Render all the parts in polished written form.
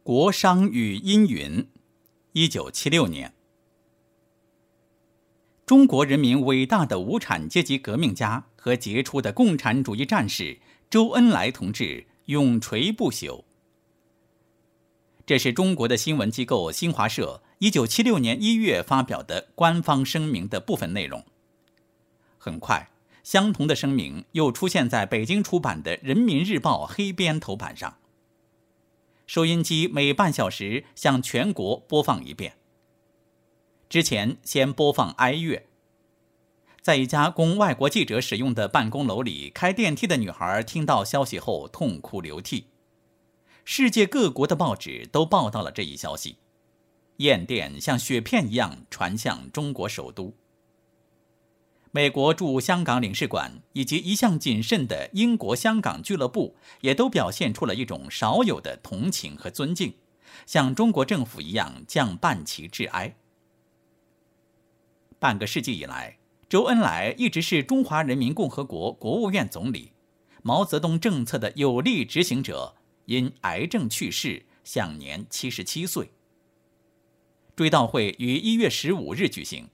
国殇与阴云，1976年。中国人民伟大的无产阶级革命家和杰出的共产主义战士周恩来同志永垂不朽。这是中国的新闻机构新华社1976年1月发表的官方声明的部分内容。很快，相同的声明又出现在北京出版的《人民日报》黑边头版上。收音机每半小时向全国播放一遍。之前先播放哀乐。在一家供外国记者使用的办公楼里，开电梯的女孩听到消息后痛哭流涕。世界各国的报纸都报道了这一消息，焰电像雪片一样传向中国首都。美国驻香港领事馆以及一向谨慎的英国香港俱乐部也都表现出了一种少有的同情和尊敬，像中国政府一样降半旗致哀。半个世纪以来，周恩来一直是中华人民共和国国务院总理，毛泽东政策的有力执行者，因癌症去世，享年77岁。追悼会于1月15日举行。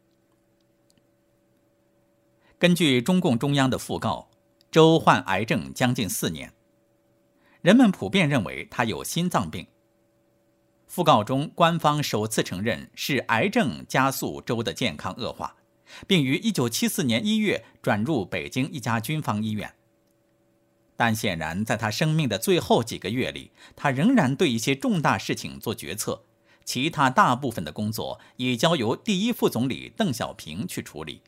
根据中共中央的讣告，周患癌症将近4年，人们普遍认为他有心脏病。讣告中，官方首次承认是癌症加速周的健康恶化，并于1974年1月转入北京一家军方医院。但显然，在他生命的最后几个月里，他仍然对一些重大事情做决策，其他大部分的工作已交由第一副总理邓小平去处理。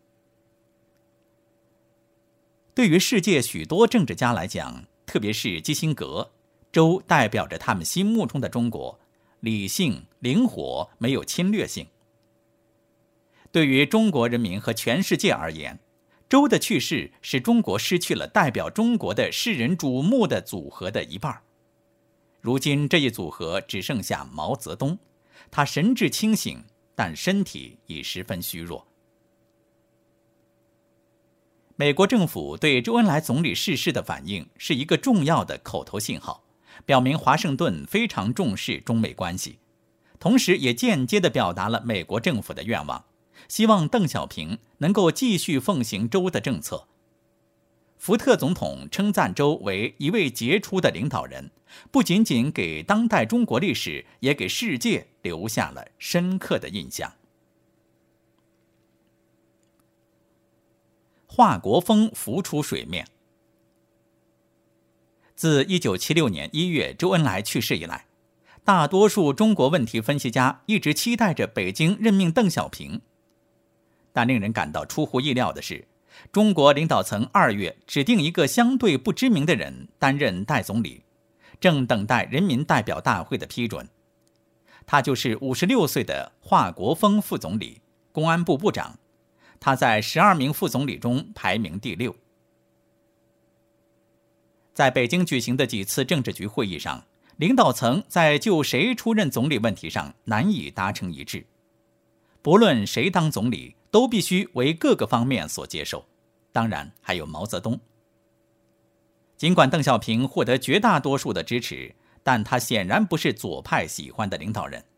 对于世界许多政治家来讲，特别是基辛格，周代表着他们心目中的中国，理性、灵活，没有侵略性。对于中国人民和全世界而言，周的去世使中国失去了代表中国的世人瞩目的组合的一半。如今这一组合只剩下毛泽东，他神志清醒，但身体已十分虚弱。美国政府对周恩来总理逝世的反应是一个重要的口头信号，表明华盛顿非常重视中美关系，同时也间接地表达了美国政府的愿望，希望邓小平能够继续奉行周的政策。福特总统称赞周为一位杰出的领导人，不仅仅给当代中国历史，也给世界留下了深刻的印象。华国锋浮出水面。自1976年1月周恩来去世以来，大多数中国问题分析家一直期待着北京任命邓小平。但令人感到出乎意料的是，中国领导层2月指定一个相对不知名的人担任代总理，正等待人民代表大会的批准。他就是56岁的华国锋副总理，公安部部长。他在12名副总理中排名第6。在北京举行的几次政治局会议上，领导层在就谁出任总理问题上难以达成一致。不论谁当总理，都必须为各个方面所接受，当然还有毛泽东。尽管邓小平获得绝大多数的支持，但他显然不是左派喜欢的领导人。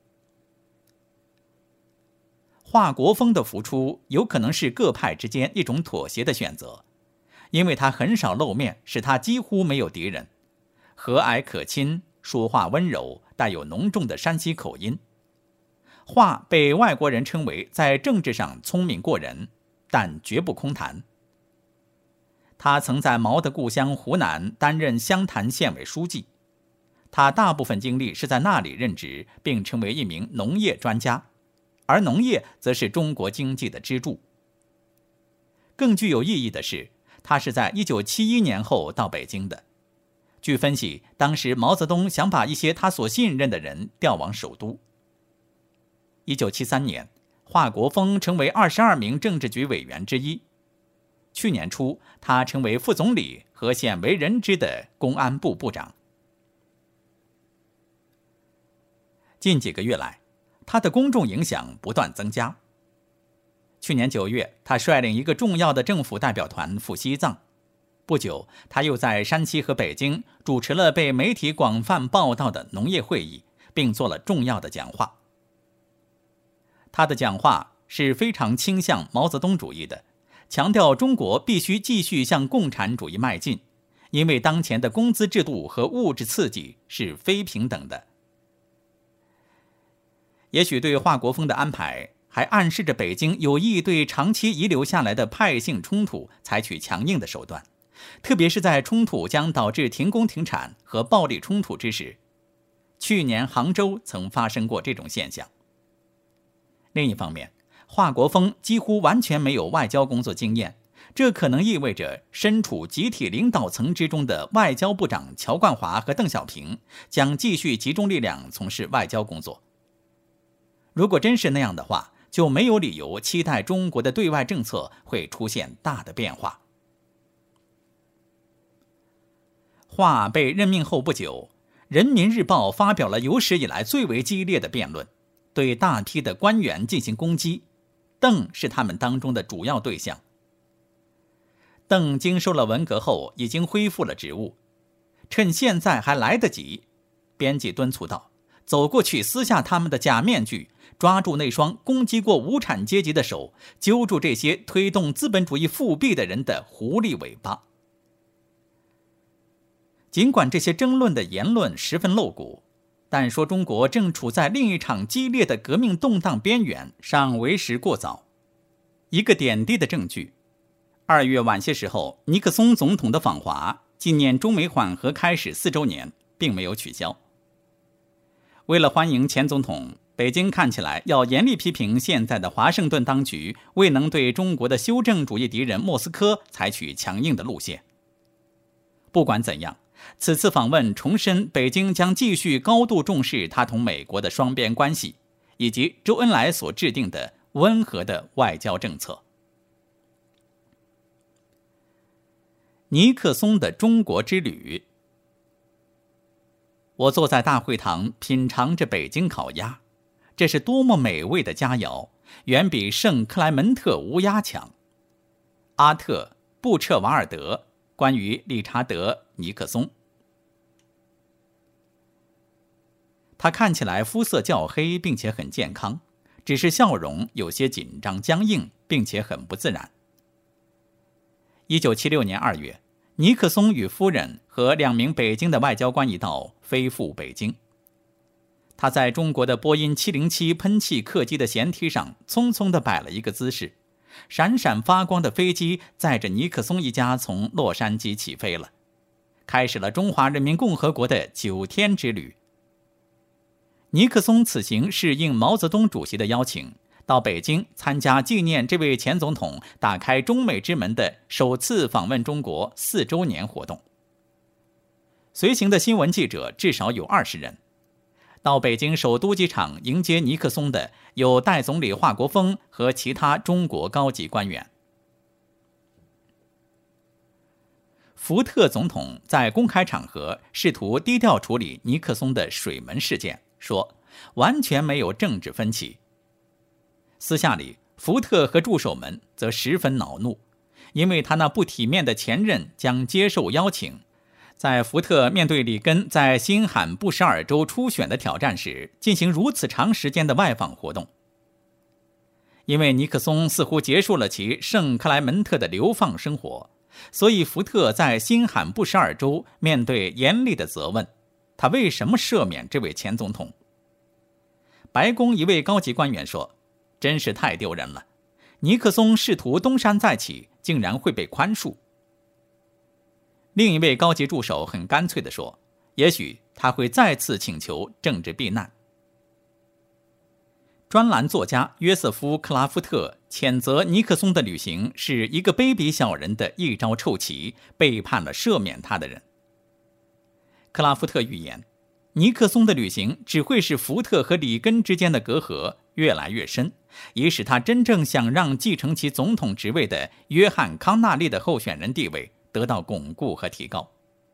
华国锋的浮出有可能是各派之间一种妥协的选择，因为他很少露面，使他几乎没有敌人，和蔼可亲，说话温柔，带有浓重的山西口音。华被外国人称为在政治上聪明过人，但绝不空谈。他曾在毛的故乡湖南担任湘潭县委书记，他大部分精力是在那里任职，并成为一名农业专家，而农业则是中国经济的支柱。更具有意义的是，他是在1971年后到北京的。据分析，当时毛泽东想把一些他所信任的人调往首都。1973年，华国锋成为22名政治局委员之一。去年初，他成为副总理和鲜为人知的公安部部长。近几个月来，他的公众影响不断增加。去年9月，他率领一个重要的政府代表团赴西藏。 不久，他又在山西和北京主持了被媒体广泛报道的农业会议，并做了重要的讲话。他的讲话是非常倾向毛泽东主义的，强调中国必须继续向共产主义迈进，因为当前的工资制度和物质刺激是非平等的。也许对华国锋的安排还暗示着北京有意对长期遗留下来的派性冲突采取强硬的手段，特别是在冲突将导致停工停产和暴力冲突之时。去年杭州曾发生过这种现象。另一方面，华国锋几乎完全没有外交工作经验，这可能意味着身处集体领导层之中的外交部长乔冠华和邓小平将继续集中力量从事外交工作。如果真是那样的话，就没有理由期待中国的对外政策会出现大的变化。华被任命后不久，人民日报发表了有史以来最为激烈的辩论，对大批的官员进行攻击，邓是他们当中的主要对象。邓经受了文革后已经恢复了职务，趁现在还来得及，编辑敦促道，走过去撕下他们的假面具，抓住那双攻击过无产阶级的手，揪住这些推动资本主义复辟的人的狐狸尾巴。尽管这些争论的言论十分露骨，但说中国正处在另一场激烈的革命动荡边缘尚为时过早。一个点滴的证据，2月晚些时候，尼克松总统的访华纪念中美缓和开始4周年并没有取消。为了欢迎前总统，北京看起来要严厉批评现在的华盛顿当局未能对中国的修正主义敌人莫斯科采取强硬的路线。不管怎样，此次访问重申北京将继续高度重视它同美国的双边关系，以及周恩来所制定的温和的外交政策。尼克松的中国之旅。我坐在大会堂品尝着北京烤鸭，这是多么美味的佳肴，远比圣克莱门特乌鸦强。阿特·布彻瓦尔德关于理查德·尼克松。他看起来肤色较黑并且很健康，只是笑容有些紧张僵硬并且很不自然。1976年2月，尼克松与夫人和2名北京的外交官一道飞赴北京。他在中国的波音707喷气客机的舷梯上匆匆地摆了一个姿势，闪闪发光的飞机载着尼克松一家从洛杉矶起飞了，开始了中华人民共和国的9天之旅。尼克松此行是应毛泽东主席的邀请，到北京参加纪念这位前总统打开中美之门的首次访问中国4周年活动。随行的新闻记者至少有20人。到北京首都机场迎接尼克松的有代总理华国锋和其他中国高级官员。福特总统在公开场合试图低调处理尼克松的水门事件，说完全没有政治分歧。私下里，福特和助手们则十分恼怒，因为他那不体面的前任将接受邀请，在福特面对里根在新罕布什尔州初选的挑战时进行如此长时间的外访活动。因为尼克松似乎结束了其圣克莱门特的流放生活，所以福特在新罕布什尔州面对严厉的责问，他为什么赦免这位前总统？白宫一位高级官员说，真是太丢人了，尼克松试图东山再起，竟然会被宽恕。另一位高级助手很干脆地说，也许他会再次请求政治避难。专栏作家约瑟夫·克拉夫特谴责尼克松的旅行是一个卑鄙小人的一招臭棋，背叛了赦免他的人。克拉夫特预言，尼克松的旅行只会使福特和里根之间的隔阂越来越深，以使他真正想让继承其总统职位的约翰·康纳利的候选人地位得到巩固和提高。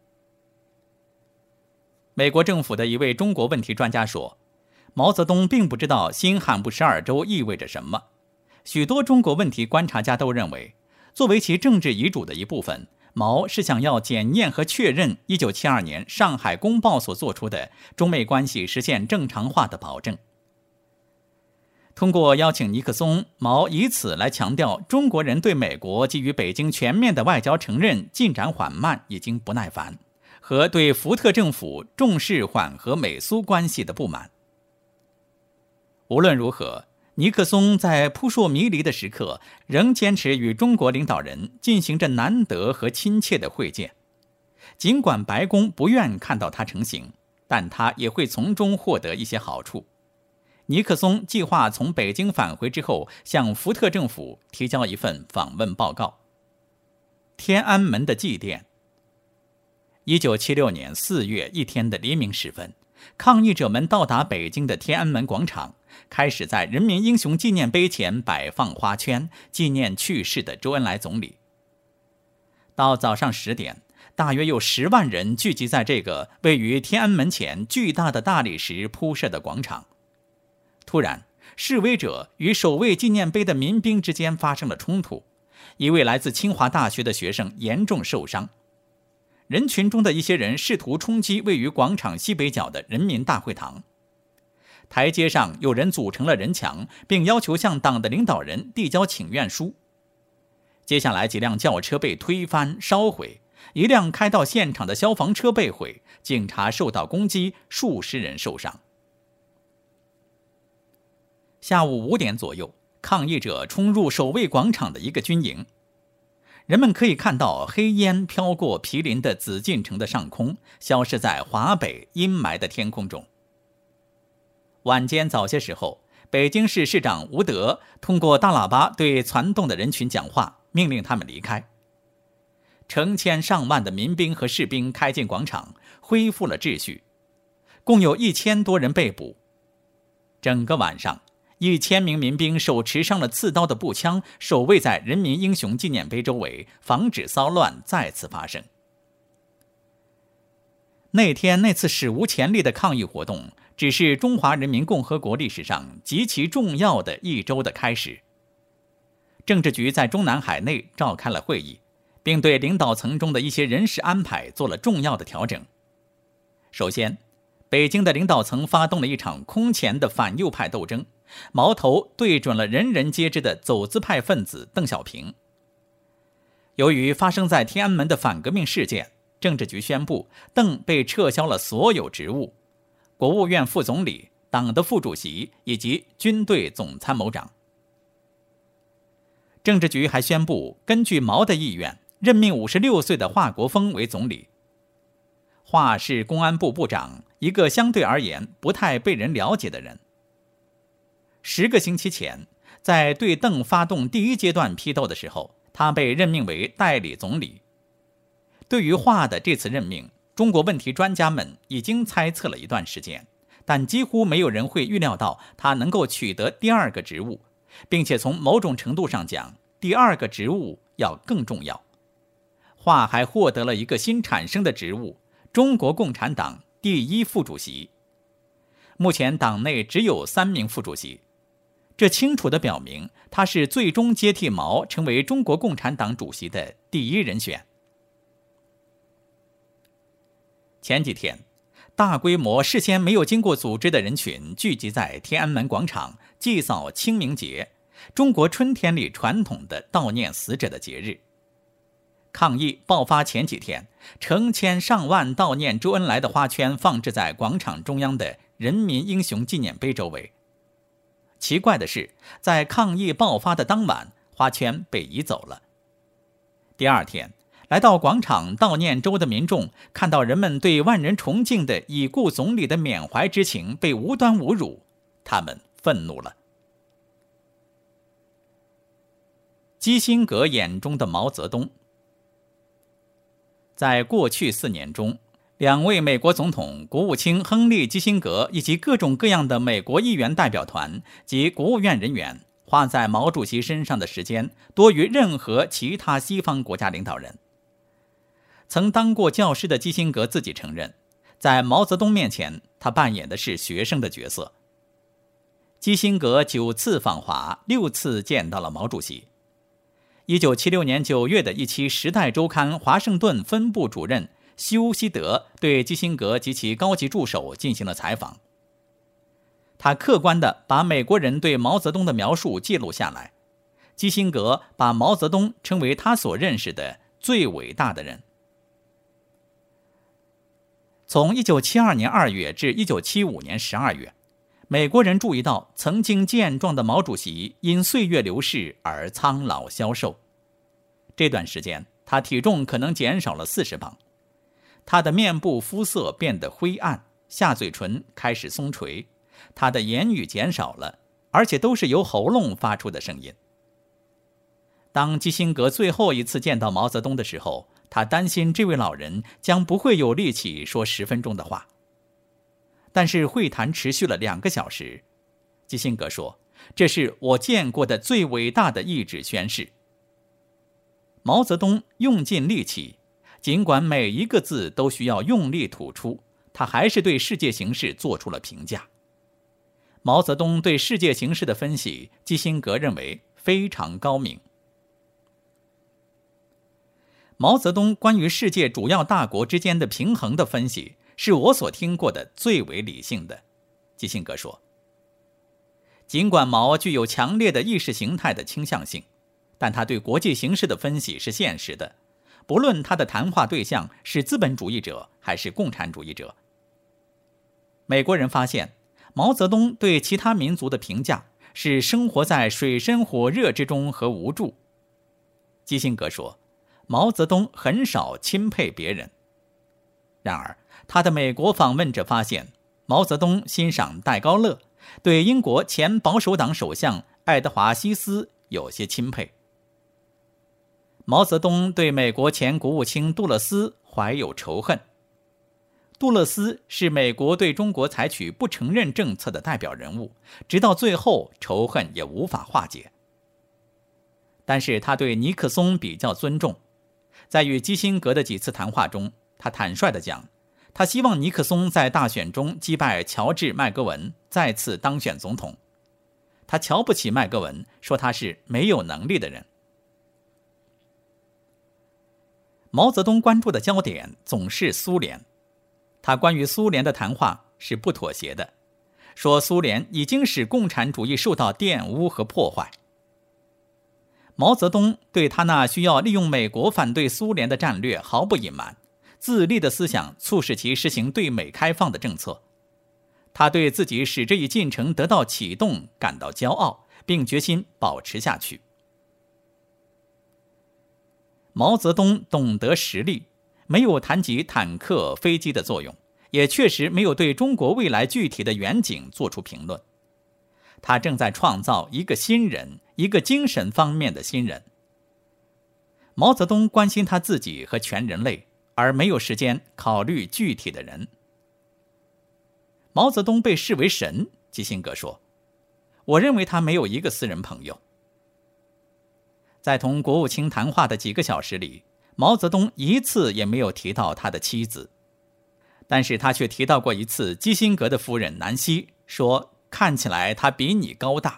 美国政府的一位中国问题专家说，毛泽东并不知道新罕布什尔州意味着什么。许多中国问题观察家都认为，作为其政治遗嘱的一部分， 毛是想要检验和确认1972年上海公报所做出的中美关系实现正常化的保证。通过邀请尼克松，毛以此来强调中国人对美国基于北京全面的外交承认进展缓慢已经不耐烦，和对福特政府重视缓和美苏关系的不满。无论如何，尼克松在扑朔迷离的时刻仍坚持与中国领导人进行着难得和亲切的会见。尽管白宫不愿看到它成型，但他也会从中获得一些好处。尼克松计划从北京返回之后，向福特政府提交一份访问报告。天安门的祭奠。1976年4月一天的黎明时分，抗议者们到达北京的天安门广场，开始在人民英雄纪念碑前摆放花圈，纪念去世的周恩来总理。到早上10点，大约有10万人聚集在这个位于天安门前巨大的大理石铺设的广场。突然，示威者与守卫纪念碑的民兵之间发生了冲突，一位来自清华大学的学生严重受伤。人群中的一些人试图冲击位于广场西北角的人民大会堂。台阶上有人组成了人墙，并要求向党的领导人递交请愿书。接下来几辆轿车被推翻烧毁，一辆开到现场的消防车被毁，警察受到攻击，数十人受伤。下午5点左右，抗议者冲入守卫广场的一个军营。人们可以看到黑烟飘过毗邻的紫禁城的上空，消失在华北阴霾的天空中。晚间早些时候，北京市市长吴德通过大喇叭对攒动的人群讲话，命令他们离开。成千上万的民兵和士兵开进广场，恢复了秩序。共有1000多人被捕。整个晚上，1000名民兵手持上了刺刀的步枪，守卫在人民英雄纪念碑周围，防止骚乱再次发生。那天那次史无前例的抗议活动，只是中华人民共和国历史上极其重要的一周的开始。政治局在中南海内召开了会议，并对领导层中的一些人事安排做了重要的调整。首先，北京的领导层发动了一场空前的反右派斗争，矛头对准了人人皆知的走资派分子邓小平。由于发生在天安门的反革命事件，政治局宣布邓被撤销了所有职务，国务院副总理、党的副主席以及军队总参谋长。政治局还宣布根据毛的意愿，任命56岁的华国锋为总理。华是公安部部长，一个相对而言不太被人了解的人。10个星期前，在对邓发动第一阶段批斗的时候，他被任命为代理总理。对于华的这次任命，中国问题专家们已经猜测了一段时间，但几乎没有人会预料到他能够取得第2个职务，并且从某种程度上讲，第2个职务要更重要。华还获得了一个新产生的职务——中国共产党第1副主席。目前党内只有3名副主席，这清楚地表明他是最终接替毛成为中国共产党主席的第1人选。前几天，大规模事先没有经过组织的人群聚集在天安门广场，祭扫清明节，中国春天里传统的悼念死者的节日。抗议爆发前几天，成千上万悼念周恩来的花圈放置在广场中央的人民英雄纪念碑周围。奇怪的是，在抗议爆发的当晚，花圈被移走了。第2天，来到广场悼念周的民众看到人们对万人崇敬的已故总理的缅怀之情被无端侮辱，他们愤怒了。基辛格眼中的毛泽东。在过去4年中，2位美国总统、国务卿亨利·基辛格以及各种各样的美国议员代表团及国务院人员花在毛主席身上的时间多于任何其他西方国家领导人。曾当过教师的基辛格自己承认，在毛泽东面前，他扮演的是学生的角色。基辛格9次访华，6次见到了毛主席。 1976年9月的一期《时代周刊》华盛顿分部主任休希德对基辛格及其高级助手进行了采访。他客观地把美国人对毛泽东的描述记录下来。基辛格把毛泽东称为他所认识的最伟大的人。从1972年2月至1975年12月，美国人注意到曾经健壮的毛主席因岁月流逝而苍老消瘦。这段时间，他体重可能减少了40磅。他的面部肤色变得灰暗，下嘴唇开始松垂，他的言语减少了，而且都是由喉咙发出的声音。当基辛格最后一次见到毛泽东的时候，他担心这位老人将不会有力气说10分钟的话。但是会谈持续了2个小时。基辛格说：“这是我见过的最伟大的意志宣誓。”毛泽东用尽力气，尽管每一个字都需要用力吐出，他还是对世界形势做出了评价。毛泽东对世界形势的分析，基辛格认为非常高明。毛泽东关于世界主要大国之间的平衡的分析，是我所听过的最为理性的。基辛格说，尽管毛具有强烈的意识形态的倾向性，但他对国际形势的分析是现实的，不论他的谈话对象是资本主义者还是共产主义者。美国人发现，毛泽东对其他民族的评价是生活在水深火热之中和无助。基辛格说，毛泽东很少钦佩别人。然而，他的美国访问者发现，毛泽东欣赏戴高乐，对英国前保守党首相爱德华西斯有些钦佩。毛泽东对美国前国务卿杜勒斯怀有仇恨。杜勒斯是美国对中国采取不承认政策的代表人物，直到最后仇恨也无法化解。但是他对尼克松比较尊重，在与基辛格的几次谈话中，他坦率地讲，他希望尼克松在大选中击败乔治·麦戈文，再次当选总统。他瞧不起麦戈文，说他是没有能力的人。毛泽东关注的焦点总是苏联，他关于苏联的谈话是不妥协的，说苏联已经使共产主义受到玷污和破坏。毛泽东对他那需要利用美国反对苏联的战略毫不隐瞒，自立的思想促使其实行对美开放的政策。他对自己使这一进程得到启动感到骄傲，并决心保持下去。毛泽东懂得实力，没有谈及坦克、飞机的作用，也确实没有对中国未来具体的远景做出评论。他正在创造一个新人，一个精神方面的新人。毛泽东关心他自己和全人类，而没有时间考虑具体的人。毛泽东被视为神，基辛格说，我认为他没有一个私人朋友。在同国务卿谈话的几个小时里，毛泽东一次也没有提到他的妻子，但是他却提到过一次基辛格的夫人南希，说看起来他比你高大。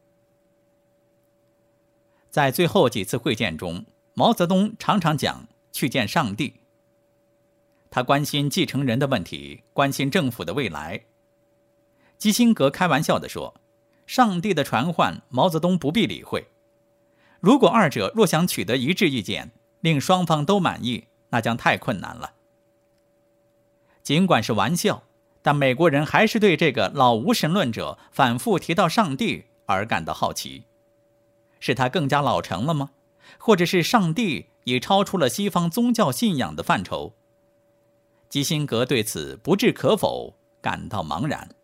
在最后几次会见中，毛泽东常常讲去见上帝。他关心继承人的问题，关心政府的未来。基辛格开玩笑地说，上帝的传唤毛泽东不必理会。如果二者若想取得一致意见，令双方都满意，那将太困难了。尽管是玩笑，但美国人还是对这个老无神论者反复提到上帝而感到好奇。是他更加老成了吗？或者是上帝已超出了西方宗教信仰的范畴？基辛格对此不置可否，感到茫然。